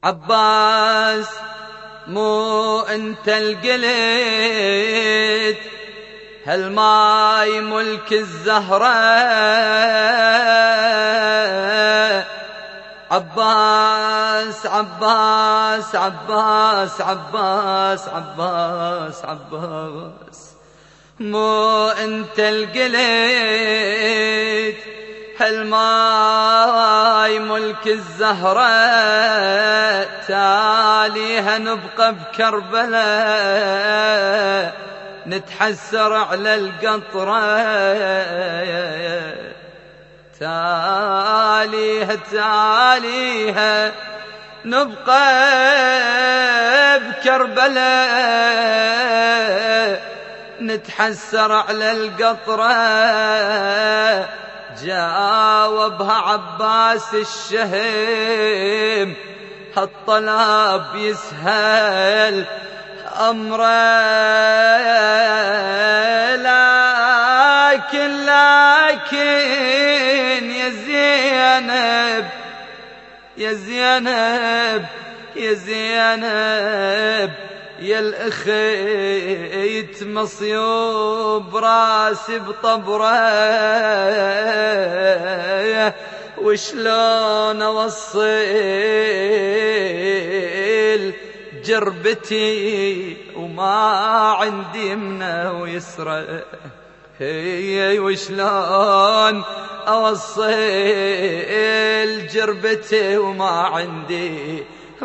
عباس مو انت القلت هالماي ملك الزهرة، عباس عباس عباس عباس عباس عباس مو انت القلت هالماي ملك الزهرة، تاليها نبقى بكربلاء نتحسر على القطرة، تاليها نبقى بكربلاء نتحسر على القطرة. جاوبها عباس الشهم هالطلب يسهل أمره، لكن يا زينب يا زينب يا زينب يا الأخيت مصيوب راسي بطبره، وشلون أوصل جربتي وما عندي يمنى ويسرى، هي وشلون أوصل جربتي وما عندي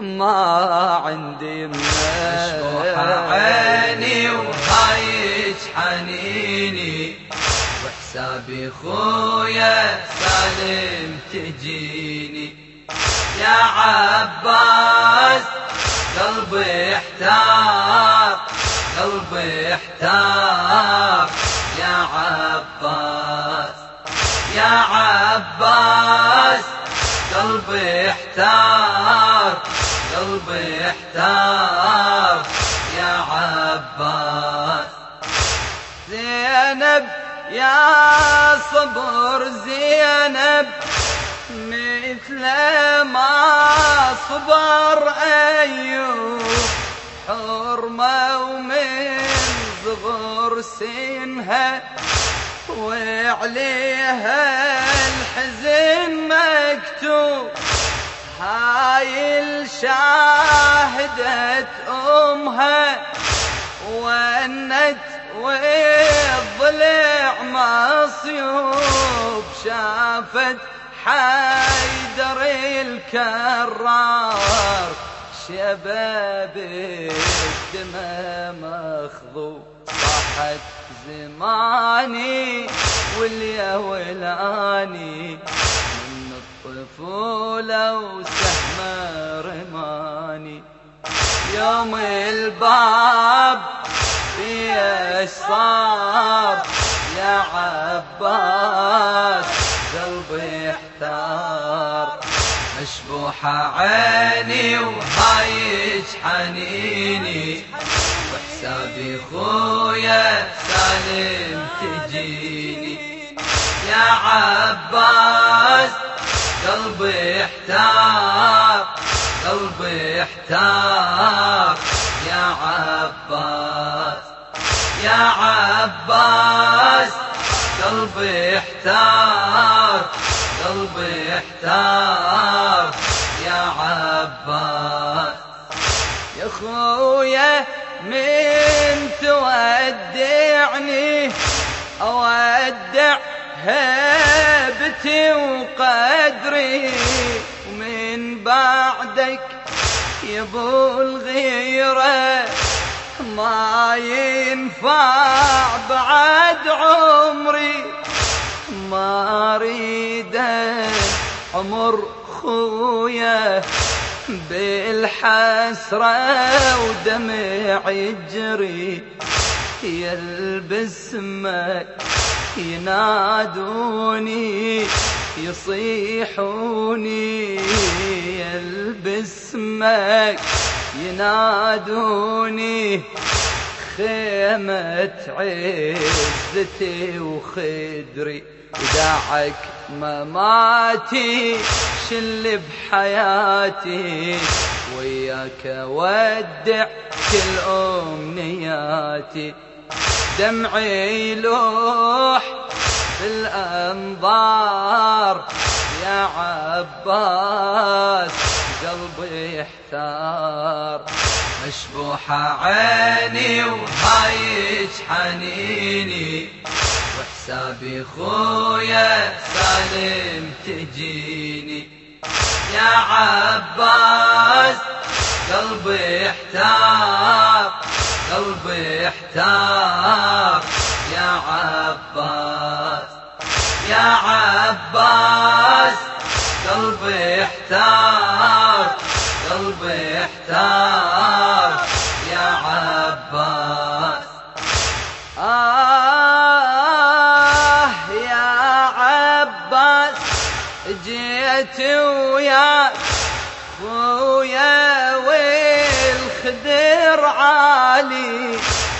مشبوحة عيني وهايج حنيني، وحسابي خويا سالم تجيني، يا عباس قلبي احتار قلبي احتار، يا عباس يا عباس قلبي احتار قلبي احتار، يا عباس. زينب يا صبر زينب مثل ما صبر أيوب، حرمة ومن صغر سنها وعليها الحزن مكتوب، هاي الشاهدت أمها ونت والضلع مصيوب، شافت حيدر الكرار شباب الدمى مخضوب، صاحت زماني واليا ولاني من الطفولة وسهم رماني، يوم الباب فيه صار يا عباس قلبي احتار، مشبوحة عيني وهايج حنيني، وحسابي خويا سالم تجيني، يا عباس قلبي احتار قلبي احتار، يا عباس يا عباس قلبي احتار قلبي احتار، يا عباس. يا خويا من تودعني أودع هيبتي وقدري، ومن بعدك يبو الغيرة ما ينفع بعد عمري، ما أريد عمر خويا بالحسرة ودمع يجري، يلبسمك ينادوني يصيحوني، يلبسمك ينادوني، خيمة عزتي وخدري، وداعك مماتي شل بحياتي، وياك ودع كل أمنياتي دمعي لوح بالأنظار يا عباس قلبي احتار مشبوحة عيني وهايج حنيني وحسابي خويا سالم تجيني يا عباس قلبي احتار قلبي احتار يا عباس يا عباس قلبي احتار قلبي احتار يا عباس يا عباس جيت وياك خويا والخدر عالي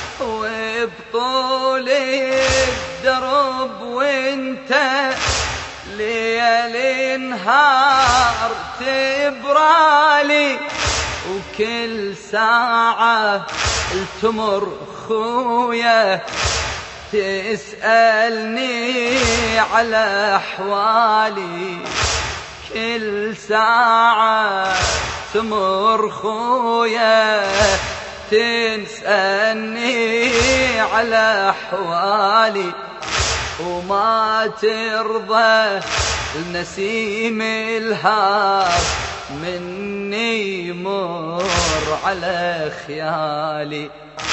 وبطول الدرب وانت ليل نهار تبرالي وكل ساعة التمر خويا تسألني على أحوالي كل ساعة تمر خويا تسألني على أحوالي وما ترضى النسيم الهاب مني يمر على خيالي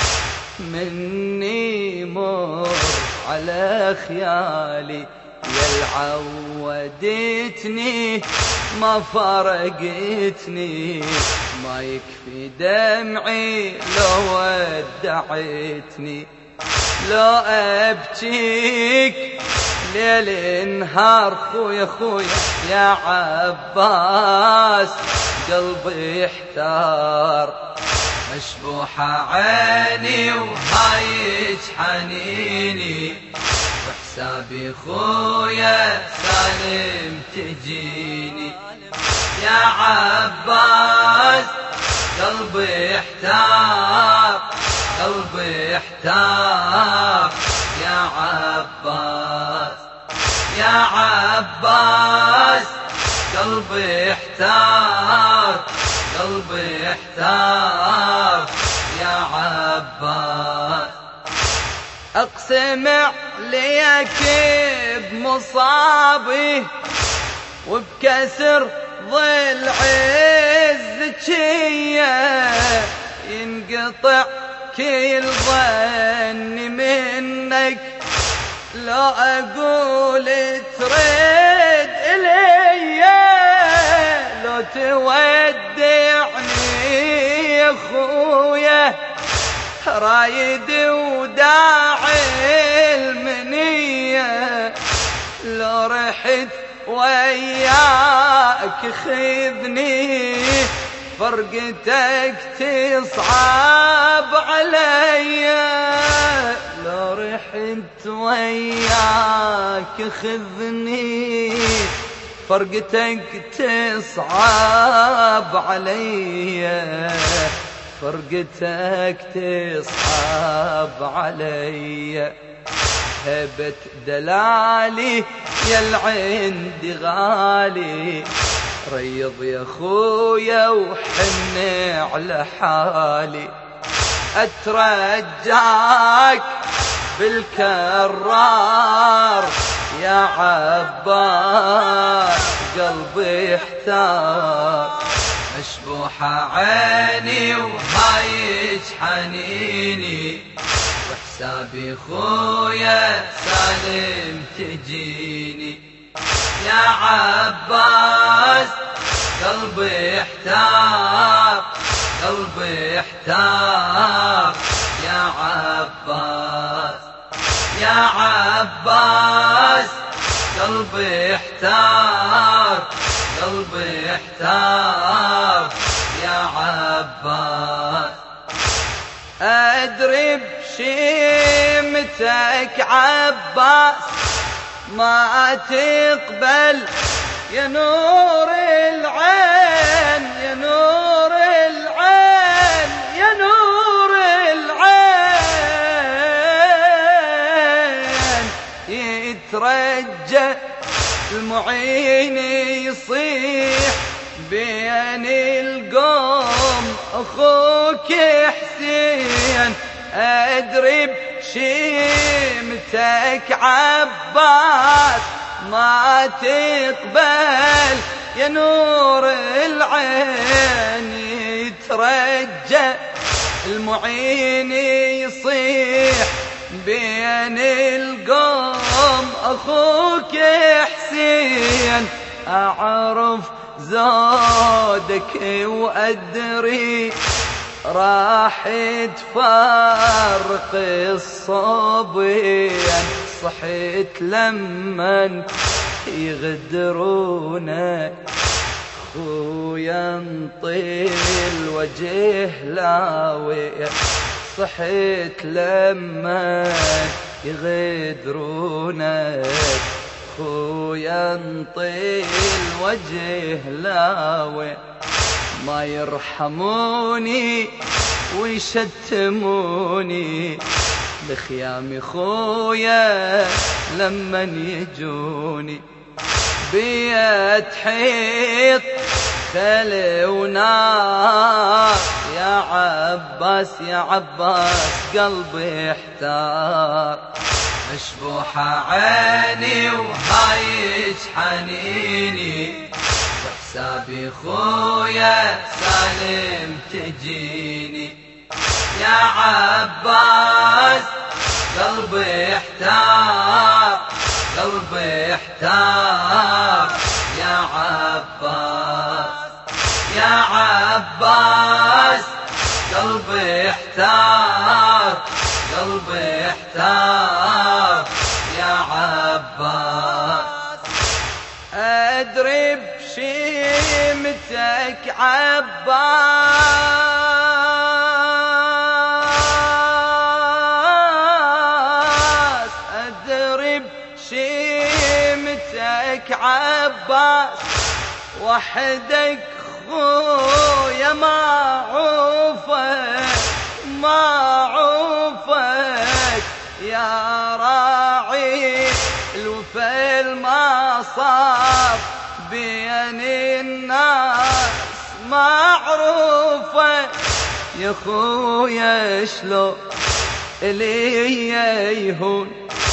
مني يمر على خيالي يا العودتني ما فرقتني ما يكفي دمعي لو ودعتني لو أبكيك ليل نهار خويا خويا يا عباس قلبي احتار مشبوحة عيني وهايج حنيني وحسابي خويا سالم تجيني يا عباس قلبي احتار قلبي احتار يا عباس يا عباس قلبي احتار قلبي احتار يا عباس أقسم عليك بمصابي وبكسر ضلع الزكية ينقطع كل ظن منك لو أقول ترد إلي لو تودعني يا خويا رايد وداعي المنية لو رحت وياك خذني فرقتك تصعب علي لو رحت وياك خذني فرقتك تصعب علي فرقتك تصعب علي هبت دلالي يا العندي غالي ريض يا خويا وحن على حالي اترجاك بالكرار يا عباس قلبي احتار مشبوحة عيني وهايج حنيني وحسابي خويا سالم تجيني يا عباس قلبي احتار قلبي احتار يا عباس يا عباس قلبي احتار قلبي احتار يا عباس أدري بشيمتك عباس ما تقبل يا نور العين يا نور العين يترجى المعين يصيح بين القوم أخوك حسين أدري بشيمتك عباس ما تقبل يا نور العين يترجى المعين يصيح بين القوم أخوك حسين أعرف زودك وأدري راح تفارق الصبيان صحيت لمن يغدرونك خويا انطيل وجه لاوي صحيت لما يغدرونك خويا انطيل وجه لاوي ما يرحموني ويشتموني لخيام خويا لمن يجوني بيت حيط خلي ونار يا عباس يا عباس قلبي احتار مشبوحة عيني وهايج حنيني وحسابي خويا سالم تجيني يا عباس قلبي احتار قلبي احتار يا عباس يا عباس قلبي احتار قلبي احتار يا عباس أدري بشيمتك عباس أدري بشيمتك عباس وحدك خويا معوفك يا راعي الوفا المصاف بين الناس معروفة يا خويا شلون إلي يهون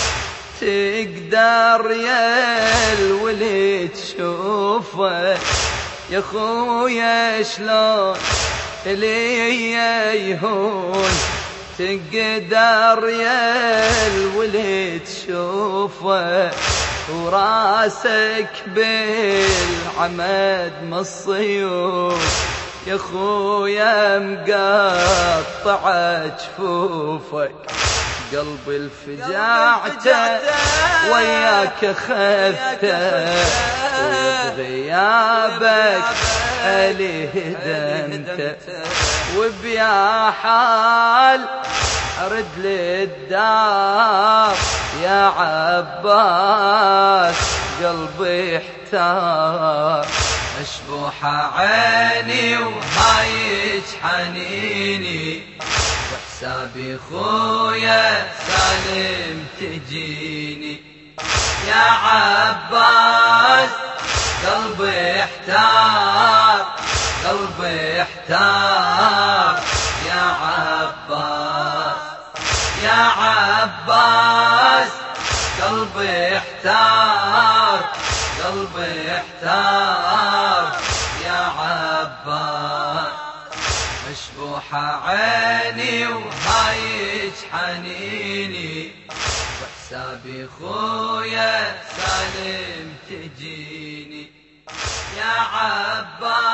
تقدر يا الولد تشوفه يا خويا شلون إلي يهون تقدر يا الولد تشوفه وراسك بالعمد مصيون يا خويا مقطع جفوفك قلب الفجاعته وياك خفته وبغيابك عليه دمته وبيا حال أرد للدار يا عباس قلبي احتار مشبوحة عيني وهايج حنيني وحسابي خويا سالم تجيني يا عباس قلبي احتار قلبي احتار يا عباس يا عباس قلبي احتار قلبي احتار يا عباس مشبوحة عيني وهايج حنيني وحسابي خويا سالم تجيني يا عباس